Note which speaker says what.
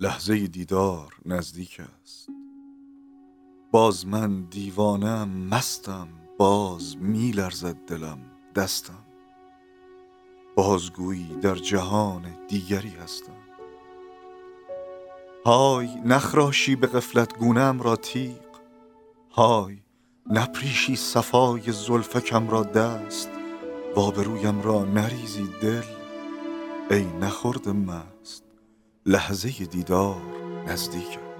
Speaker 1: لحظه دیدار نزدیک است. باز من دیوانه‌ام، مستم، باز می لرزد دلم، دستم. بازگویی در جهان دیگری هستم. های نخراشی به غفلت گونه‌ام را تیغ، های نپریشی صفای زلفکم را دست، و آبرویم را نریزی دل ای نخورده مست. لحظه دیدار نزدیک است.